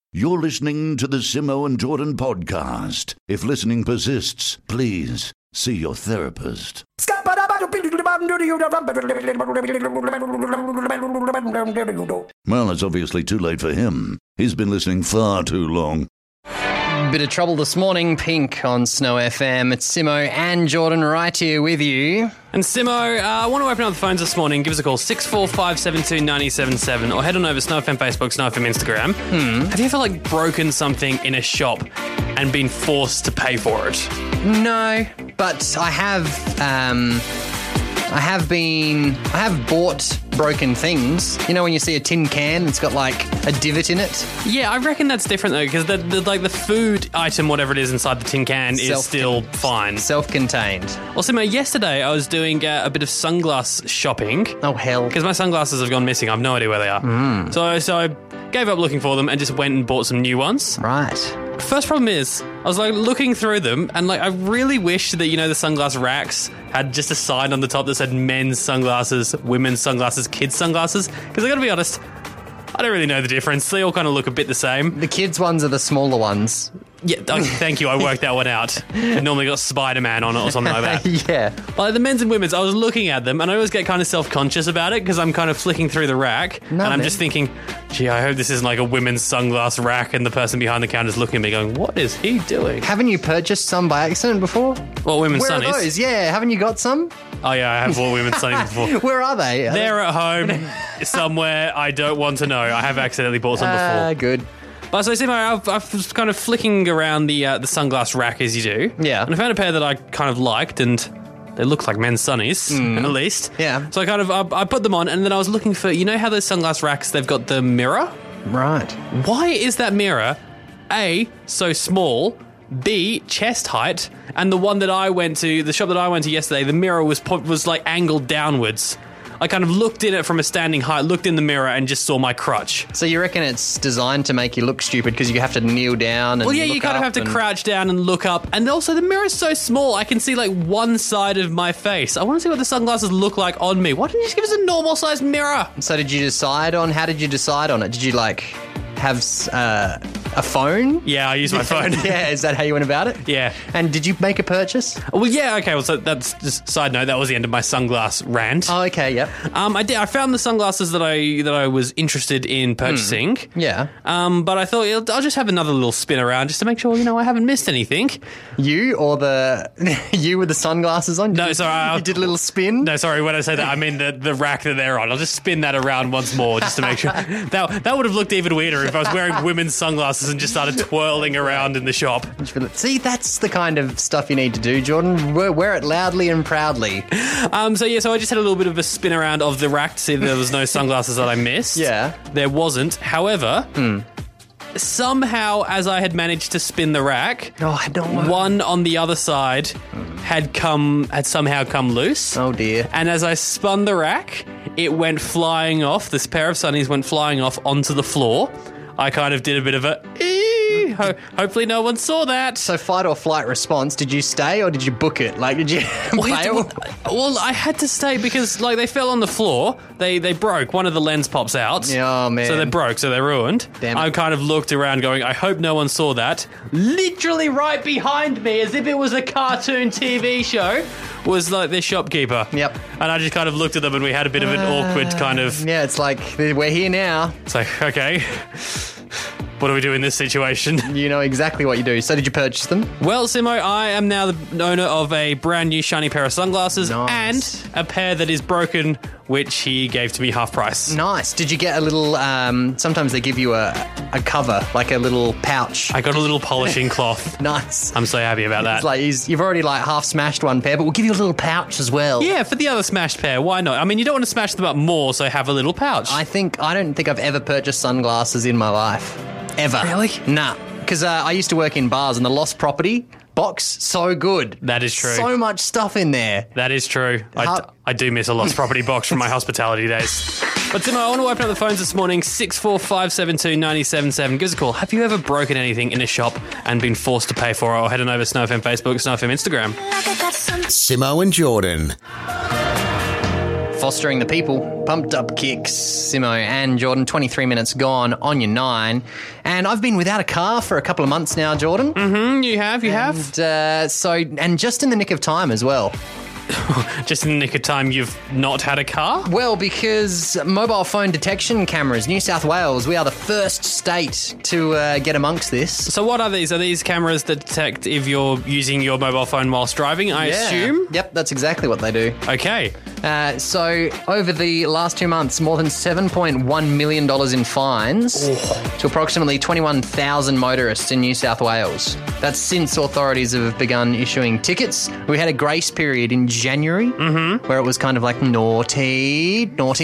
You're listening to the Simo and Jordan podcast. If listening persists, please see your therapist. Well, it's obviously too late for him. He's been listening far too long. Bit of trouble this morning, Pink on Snow FM. It's Simo and Jordan right here with you. And Simo, I want to open up the phones this morning. Give us a call, 645-72977, or head on over to Snow FM Facebook, Snow FM Instagram. Have you ever, broken something in a shop and been forced to pay for it? No, but I have bought broken things. You know when you see a tin can that's got a divot in it? Yeah, I reckon that's different though, because the food item, whatever it is inside the tin can, is still fine. Self-contained. Well, Simo, yesterday I was doing a bit of sunglass shopping. Oh, hell. Because my sunglasses have gone missing. I have no idea where they are. So I gave up looking for them and just went and bought some new ones. Right. First problem is, I was looking through them, and I really wish that the sunglass racks had just a sign on the top that said men's sunglasses, women's sunglasses, kids sunglasses. Because I got to be honest, I don't really know the difference. They all kind of look a bit the same. The kids ones are the smaller ones. Yeah, thank you. I worked that one out. It normally got Spider-Man on it or something like that. Yeah. But the men's and women's, I was looking at them, and I always get kind of self-conscious about it because I'm kind of flicking through the rack, and I'm just thinking, gee, I hope this isn't a women's sunglass rack, and the person behind the counter is looking at me going, what is he doing? Haven't you purchased some by accident before? Well, women's sunnies. Where are those? Yeah, haven't you got some? Oh, yeah, I have bought women's sunnies before. Where are they? They're at home somewhere. I don't want to know. I have accidentally bought some before. Good. But so, Simo, I was kind of flicking around the sunglass rack as you do. Yeah. And I found a pair that I kind of liked, and they looked like men's sunnies, at least. Yeah. So I put them on, and then I was looking for, how those sunglass racks, they've got the mirror? Right. Why is that mirror, A, so small, B, chest height, and the one that I went to, the shop that I went to yesterday, the mirror was angled downwards. I kind of looked in it from a standing height, looked in the mirror, and just saw my crutch. So you reckon it's designed to make you look stupid because you have to kneel down and Well, yeah, look you kind of have to crouch down and look up. And also, the mirror's so small, I can see, one side of my face. I want to see what the sunglasses look like on me. Why didn't you just give us a normal-sized mirror? So how did you decide on it? Did you, have a phone? Yeah, I used my phone. Yeah, is that how you went about it? Yeah. And did you make a purchase? Well, yeah, okay. Well, so that's just side note. That was the end of my sunglass rant. Oh, okay, yep. I did. I found the sunglasses that I was interested in purchasing. Yeah. But I thought I'll just have another little spin around just to make sure I haven't missed anything. You or you with the sunglasses on? No, sorry. You did a little spin? No, sorry. When I say that, I mean the rack that they're on. I'll just spin that around once more just to make sure. That would have looked even weirder if I was wearing women's sunglasses and just started twirling around in the shop. See, that's the kind of stuff you need to do, Jordan. Wear it loudly and proudly. So I just had a little bit of a spin around of the rack to see if there was no sunglasses that I missed. Yeah. There wasn't. However, somehow, as I had managed to spin the rack, one on the other side had somehow come loose. Oh, dear. And as I spun the rack, it went flying off. This pair of sunnies went flying off onto the floor. I kind of did a bit of a hopefully no one saw that. So fight or flight response, did you stay or did you book it? Did you bail? Well, I had to stay because they fell on the floor. They broke. One of the lens pops out. Oh, man. So they broke, so they're ruined. Damn it. I kind of looked around going, I hope no one saw that. Literally right behind me, as if it was a cartoon TV show, was this shopkeeper. Yep. And I just kind of looked at them and we had a bit of an awkward kind of... Yeah, it's we're here now. It's okay. What do we do in this situation? You know exactly what you do. So did you purchase them? Well, Simo, I am now the owner of a brand new shiny pair of sunglasses and a pair that is broken, which he gave to me half price. Nice. Did you get a little, sometimes they give you a cover, like a little pouch. I got a little polishing cloth. Nice. I'm so happy about that. It's you've already half smashed one pair, but we'll give you a little pouch as well. Yeah, for the other smashed pair, why not? I mean, you don't want to smash them up more, so have a little pouch. I don't think I've ever purchased sunglasses in my life. Ever. Really? Nah. Because I used to work in bars and the lost property box, so good. That is true. So much stuff in there. That is true. I do miss a lost property box from my hospitality days. But Timo, I want to open up the phones this morning, 645-72977. Give us a call. Have you ever broken anything in a shop and been forced to pay for it? Or head on over to Snow FM Facebook, Snow FM Instagram. Simo and Jordan. fostering the people. Pumped Up Kicks, Simo and Jordan, 23 minutes gone on your 9. And I've been without a car for a couple of months now, Jordan. You have. And just in the nick of time as well. Just in the nick of time, you've not had a car? Well, because mobile phone detection cameras, New South Wales, we are the first state to get amongst this. So what are these? Are these cameras that detect if you're using your mobile phone whilst driving, I assume? Yep, that's exactly what they do. Okay. So over the last 2 months, more than $7.1 million in fines to approximately 21,000 motorists in New South Wales. That's since authorities have begun issuing tickets. We had a grace period in January where it was kind of like naughty,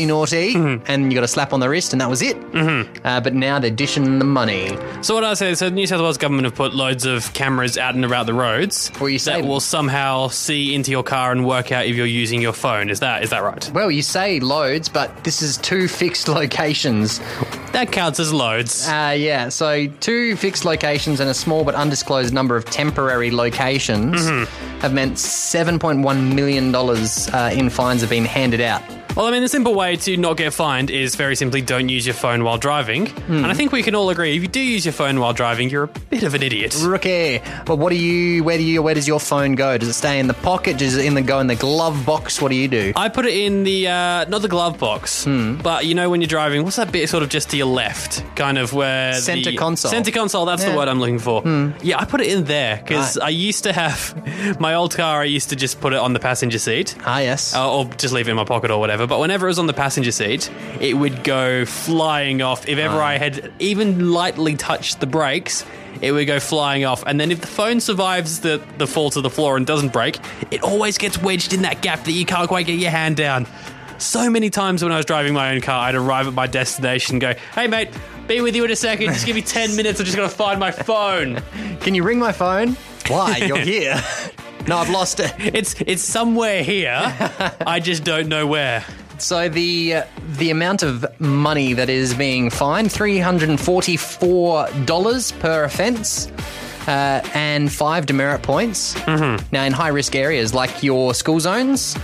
and you got a slap on the wrist and that was it. But now they're dishing the money. So what I say, so the New South Wales government have put loads of cameras out and about the roads Well, you say- that will somehow see into your car and work out if you're using your phone. Is that right? Well, you say loads, but this is 2 fixed locations. That counts as loads. Yeah, so 2 fixed locations and a small but undisclosed number of temporary locations have meant $7.1 million in fines have been handed out. Well, I mean, the simple way to not get fined is very simply don't use your phone while driving. And I think we can all agree, if you do use your phone while driving, you're a bit of an idiot. Rookie. But where does your phone go? Does it stay in the pocket? Does it go in the glove box? What do you do? I put it in the, not the glove box, but you know when you're driving, what's that bit sort of just to your left? Kind of where Center console. Center console, that's the word I'm looking for. Yeah, I put it in there because I used to have, my old car, I used to just put it on the passenger seat. Ah, yes. Or just leave it in my pocket or whatever. But whenever it was on the passenger seat, it would go flying off. If ever I had even lightly touched the brakes, it would go flying off. And then if the phone survives the fall to the floor and doesn't break, it always gets wedged in that gap that you can't quite get your hand down. So many times when I was driving my own car, I'd arrive at my destination and go, hey, mate, be with you in a second. Just give me 10 minutes. I'm just going to find my phone. Can you ring my phone? Why? You're here. No, I've lost it. It's somewhere here. I just don't know where. So the amount of money that is being fined, $344 per offence. And 5 demerit points. Now, in high-risk areas like your school zones,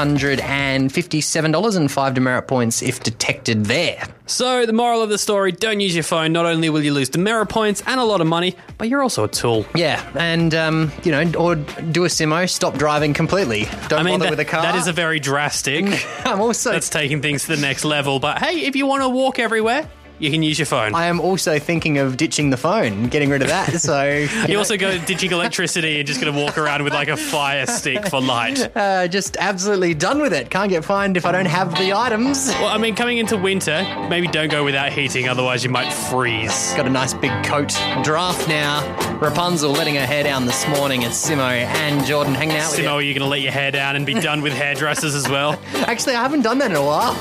$457 and 5 demerit points if detected there. So, the moral of the story, don't use your phone. Not only will you lose demerit points and a lot of money, but you're also a tool. Yeah, and, or do a Simo, stop driving completely. Don't bother with a car. That is a very drastic. That's taking things to the next level. But, hey, if you want to walk everywhere, you can use your phone. I am also thinking of ditching the phone, getting rid of that. So you also go ditching electricity and just going to walk around with like a fire stick for light. Just absolutely done with it. Can't get fined if I don't have the items. Well, I mean, coming into winter, maybe don't go without heating, otherwise you might freeze. Got a nice big coat. Draft now. Rapunzel letting her hair down this morning. It's Simo and Jordan hanging out with you. Simo, are you going to let your hair down and be done with hairdressers as well? Actually, I haven't done that in a while.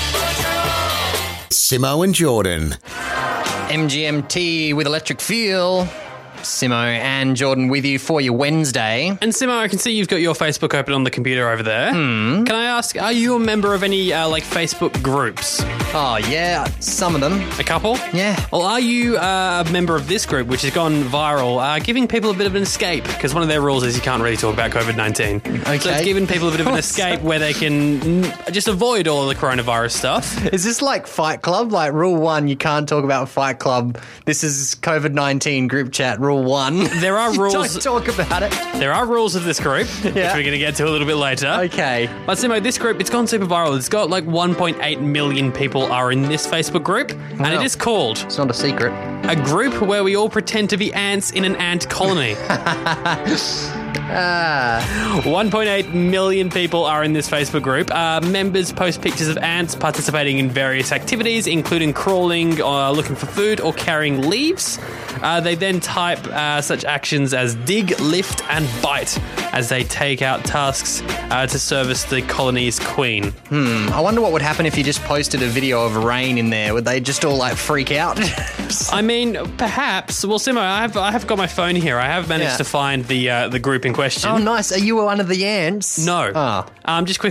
Simo and Jordan. MGMT with Electric Feel. Simo and Jordan with you for your Wednesday. And Simo, I can see you've got your Facebook open on the computer over there. Can I ask, are you a member of any Facebook groups? Oh, yeah, some of them. A couple? Yeah. Well, are you a member of this group, which has gone viral, giving people a bit of an escape? Because one of their rules is you can't really talk about COVID-19. Okay. So it's giving people a bit of an escape where they can just avoid all of the coronavirus stuff. Is this like Fight Club? Like rule 1, you can't talk about Fight Club. This is COVID-19 group chat. Rule 1. There are rules. Don't talk about it. There are rules of this group, which we're going to get to a little bit later. Okay. But Simo, this group, it's gone super viral. It's got like 1.8 million people are in this Facebook group, and it is called... It's not a secret. A group where we all pretend to be ants in an ant colony. 1.8 million people are in this Facebook group. Members post pictures of ants participating in various activities, including crawling, looking for food, or carrying leaves. They then type such actions as dig, lift, and bite as they take out tasks to service the colony's queen. I wonder what would happen if you just posted a video of rain in there. Would they just all like freak out? I mean, perhaps. Well, Simo, I have got my phone here. I have managed to find the group in question. Oh, nice. Are you one of the ants? No. Oh. Just quickly,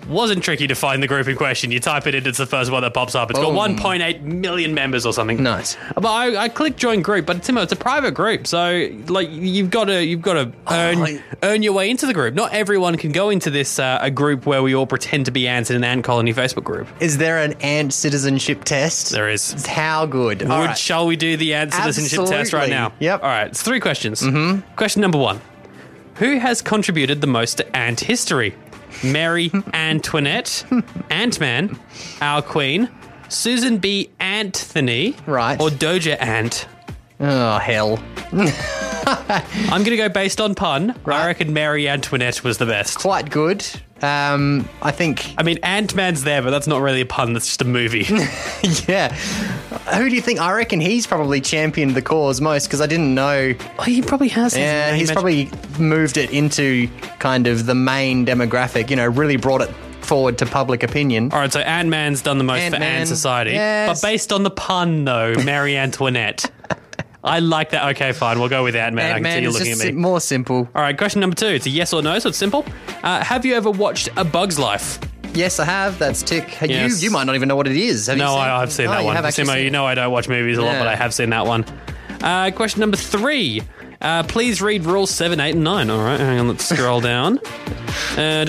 Wasn't tricky to find the group in question. You type it in, it's the first one that pops up. It's got 1.8 million members or something. Nice. But I clicked join group, but Timo, it's a private group, so like you've got to earn your way into the group. Not everyone can go into this a group where we all pretend to be ants in an ant colony Facebook group. Is there an ant citizenship test? There is. How good. Shall we do the ant citizenship test right now? Yep. All right, it's 3 questions. Mm-hmm. Question number 1. Who has contributed the most to ant history? Mary Antoinette, Ant-Man, our Queen, Susan B. Anthony, right, or Doja Ant? Oh, hell. I'm going to go based on pun. Right. I reckon Mary Antoinette was the best. Quite good. I think... I mean, Ant-Man's there, but that's not really a pun. That's just a movie. Yeah. Who do you think? I reckon he's probably championed the cause most, because I didn't know... Oh, he probably has. Yeah, he's probably moved it into kind of the main demographic, really brought it forward to public opinion. All right, so Ant-Man's done the most for Ant Society. Yes. But based on the pun, though, Mary Antoinette... I like that. Okay, fine. We'll go with Ant-Man. I can see you looking at me. More simple. All right, question number 2. It's a yes or no, so it's simple. Have you ever watched A Bug's Life? Yes, I have. That's tick. Yes. You might not even know what it is. Have you seen? I've seen that one. Simo, you know I don't watch movies a lot, but I have seen that one. Question number 3. Please read rules 7, 8, and 9. All right, hang on. Let's scroll down. Oh,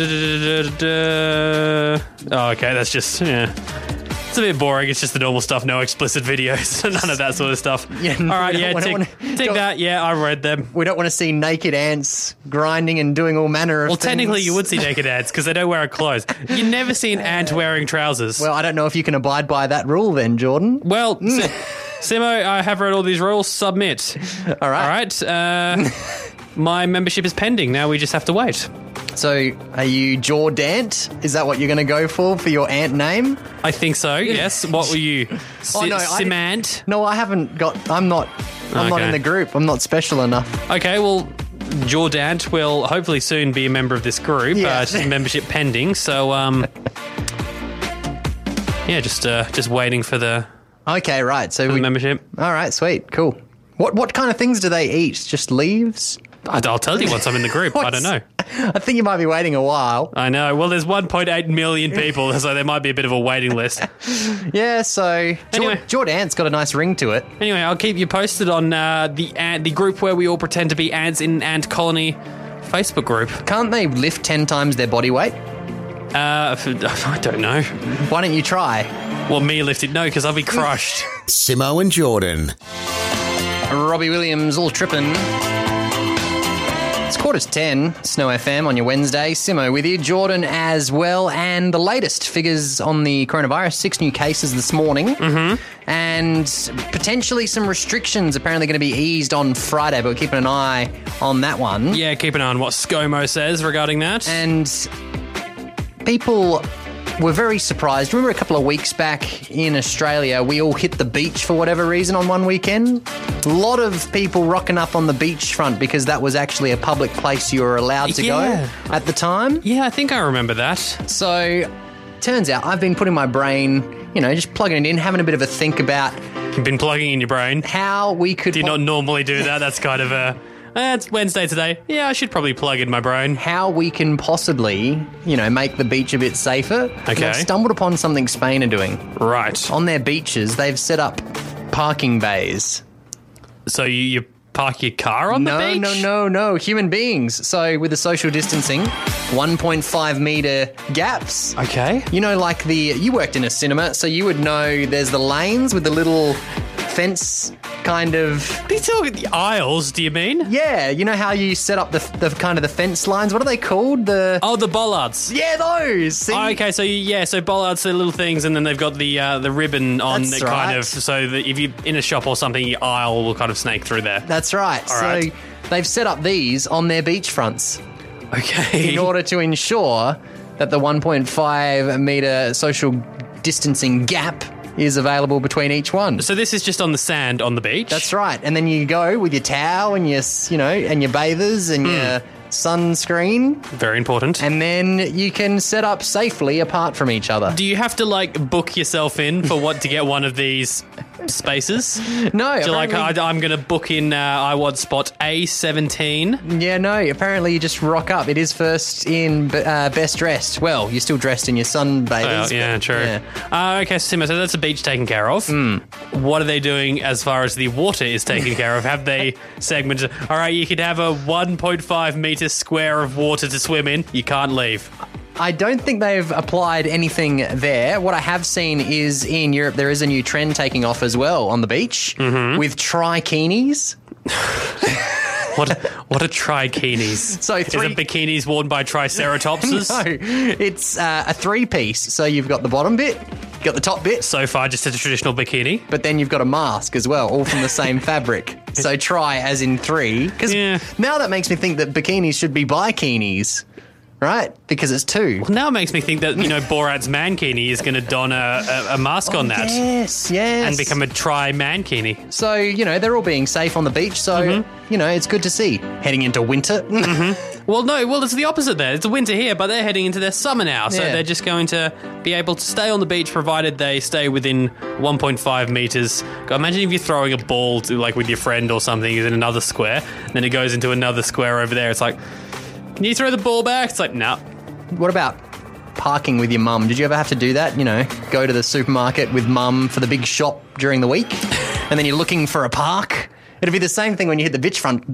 okay, that's just... Yeah. It's a bit boring. It's just the normal stuff. No explicit videos. None of that sort of stuff. Yeah, all right, tick that. Yeah, I read them. We don't want to see naked ants grinding and doing all manner of things. Well, technically you would see naked ants because they don't wear clothes. You never see an ant wearing trousers. Well, I don't know if you can abide by that rule then, Jordan. Well, Simo, I have read all these rules. Submit. All right. My membership is pending. Now we just have to wait. So, are you Jordant? Is that what you're going to go for your ant name? I think so, yes. What were you? Simant? No, I haven't got... I'm not in the group. I'm not special enough. Okay, well, Jordant will hopefully soon be a member of this group. Yeah. Membership pending. So, yeah, just waiting for the... Okay, right. So the membership. All right, sweet, cool. What kind of things do they eat? Just leaves? I'll tell you once I'm in the group. I don't know. I think you might be waiting a while. I know. Well, there's 1.8 million people, so there might be a bit of a waiting list. Yeah, so anyway, Jordant's got a nice ring to it. Anyway, I'll keep you posted on the group where we all pretend to be ants in an ant colony Facebook group. Can't they lift 10 times their body weight? I don't know. Why don't you try? Well, me lifted, no, because I'll be crushed. Simo and Jordan. Robbie Williams all tripping. It's 10:15, Snow FM on your Wednesday. Simo with you, Jordan as well, and the latest figures on the coronavirus, 6 new cases this morning, and potentially some restrictions apparently going to be eased on Friday, but we're keeping an eye on that one. Yeah, keep an eye on what ScoMo says regarding that. And people were very surprised. Remember a couple of weeks back in Australia, we all hit the beach for whatever reason on one weekend? A lot of people rocking up on the beachfront because that was actually a public place you were allowed to go at the time. Yeah, I think I remember that. So, turns out I've been putting my brain, just plugging it in, having a bit of a think about... You've been plugging in your brain? How we could... Do you not normally do that? That's kind of a... It's Wednesday today. Yeah, I should probably plug in my brain. How we can possibly, make the beach a bit safer. Okay. I stumbled upon something Spain are doing. Right. On their beaches, they've set up parking bays. So you park your car on the beach? No. Human beings. So with the social distancing, 1.5 metre gaps. Okay. You worked in a cinema, so you would know there's the lanes with the little fence kind of... What are you talking? The aisles, do you mean? Yeah, you know how you set up the kind of the fence lines? What are they called? The bollards. Yeah, those. See? Okay, so bollards are little things, and then they've got the ribbon on. That's that right. Kind of, so that if you're in a shop or something, your aisle will kind of snake through there. That's right. All right. So they've set up these on their beachfronts. Okay. In order to ensure that the 1.5 metre social distancing gap is available between each one. So this is just on the sand on the beach? That's right. And then you go with your towel and your, and your bathers and your sunscreen, Very important. and then you can set up safely apart from each other. Do you have to book yourself in for what to get one of these spaces? No, Do you apparently- I'm going to book in I want spot A17. Yeah, no, apparently you just rock up. It is first in best dressed. Well, you're still dressed in your sunbathers. Well, yeah, but- true. yeah. Okay, Simo, so that's a beach taken care of. What are they doing as far as the water is taken care of? Have they segmented? All right, you could have a 1.5 metre square of water to swim in. You can't leave. I don't think they've applied anything there. What I have seen is in Europe there is a new trend taking off as well on the beach with trikinis. What are trikinis? So Is it bikinis worn by triceratopses? No, it's a three-piece. So you've got the bottom bit, you've got the top bit, So far, just a traditional bikini. but then you've got a mask as well, all from the same fabric. So tri as in three. Because Yeah. now that makes me think that bikinis should be bikinis, right? Because it's two. Now it makes me think that, Borat's mankini is going to don a mask on that Yes. and become a tri-mankini. So, they're all being safe on the beach. So, it's good to see. Heading into winter. Well, it's the opposite there. It's winter here, but they're heading into their summer now. So Yeah. they're just going to be able to stay on the beach provided they stay within 1.5 metres. God, imagine if you're throwing a ball with your friend or something in another square, and then it goes into another square over there. It's like, can you throw the ball back? It's like, no. What about parking with your mum? Did you ever have to do that? Go to the supermarket with mum for the big shop during the week, and then you're looking for a park? It'd be the same thing when you hit the beachfront.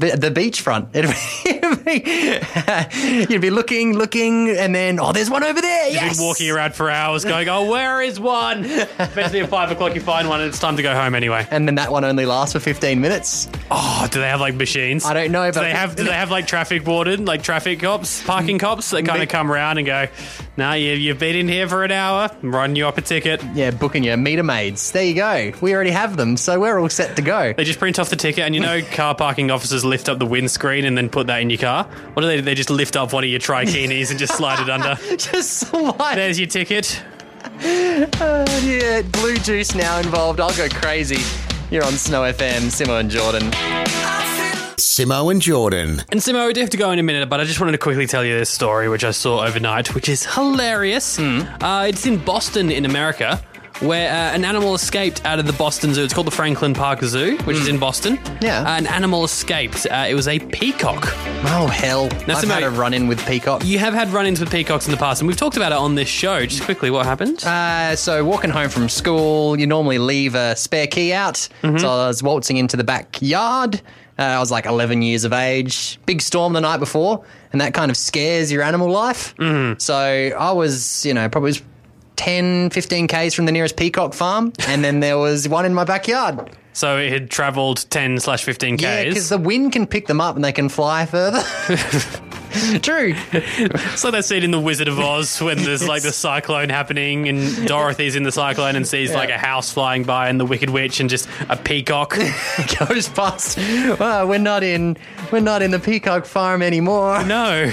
You'd be looking, and then, there's one over there. You've Yes! been walking around for hours going, where is one? Eventually at 5 o'clock you find one and it's time to go home anyway. And then that one only lasts for 15 minutes. Oh, do they have machines? I don't know, Do but- they have traffic warden, traffic cops, parking cops that kind of come around and go, no, you've been in here for an hour, I'm writing you up a ticket. Yeah, booking your meter maids. There you go. We already have them, so we're all set to go. They just print off the ticket, and car parking officers lift up the windscreen and then put that in your car. What do? They just lift up one of your trikinis and just slide it under. Just slide. There's your ticket. Yeah, blue juice now involved. I'll go crazy. You're on Snow FM, Simo and Jordan. Simo and Jordan. And Simo, we do have to go in a minute, but I just wanted to quickly tell you this story, which I saw overnight, which is hilarious. It's in Boston, in America, where an animal escaped out of the Boston Zoo. It's called the Franklin Park Zoo, which is in Boston. Yeah. An animal escaped. It was a peacock. Oh, hell. Now, I've Simo, had a run-in with peacock. You have had run-ins with peacocks in the past, and we've talked about it on this show. Just quickly, what happened? So walking home from school, you normally leave a spare key out. So I was waltzing into the backyard. I was like 11 years of age. Big storm the night before, and that kind of scares your animal life. So I was, probably 10, 15 Ks from the nearest peacock farm, and then there was one in my backyard. So it had travelled 10/15 Ks. Yeah, because the wind can pick them up and they can fly further. True. It's like that scene in The Wizard of Oz when there's the cyclone happening and Dorothy's in the cyclone and sees a house flying by and the Wicked Witch and just a peacock. Goes past. Well, we're not in the peacock farm anymore. No.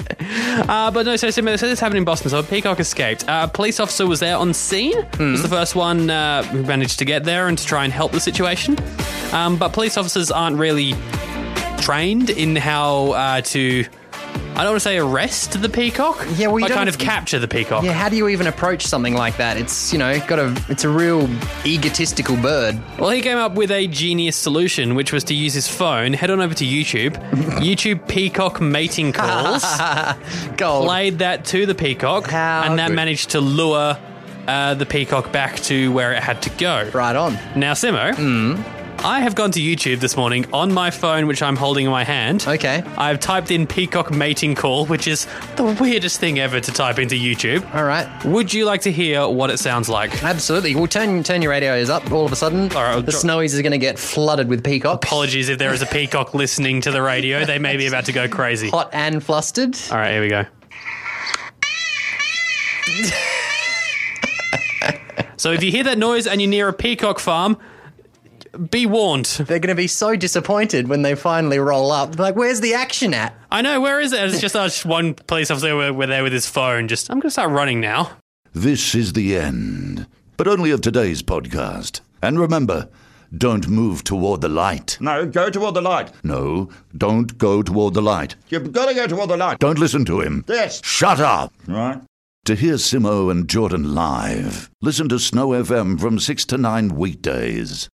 But no, so this happened in Boston. So a peacock escaped. A police officer was there on scene. Was the first one who managed to get there and to try and help the situation. But police officers aren't really trained in how to... I don't want to say arrest the peacock. Yeah, well, you but don't- kind of capture the peacock. Yeah, how do you even approach something like that? It's, it's a real egotistical bird. Well, he came up with a genius solution, which was to use his phone, head on over to YouTube, YouTube peacock mating calls, Gold. played that to the peacock, How and that good. managed to lure the peacock back to where it had to go. Right on. Now, Simo, I have gone to YouTube this morning on my phone, which I'm holding in my hand. Okay. I've typed in peacock mating call, which is the weirdest thing ever to type into YouTube. All right. Would you like to hear what it sounds like? Absolutely. Well, turn your radios up all of a sudden. All right, I'll the drop- Snowies is going to get flooded with peacocks. Apologies if there is a peacock listening to the radio. They may be about to go crazy. Hot and flustered. All right, here we go. So if you hear that noise and you're near a peacock farm, be warned. They're going to be so disappointed when they finally roll up. Like, where's the action at? I know, where is it? It's just us, one police officer were there with his phone. I'm going to start running now. This is the end, but only of today's podcast. And remember, Don't move toward the light. No, go toward the light. No, don't go toward the light. You've got to go toward the light. Don't listen to him. Yes. Shut up. Right. To hear Simo and Jordan live, listen to Snow FM from 6 to 9 weekdays.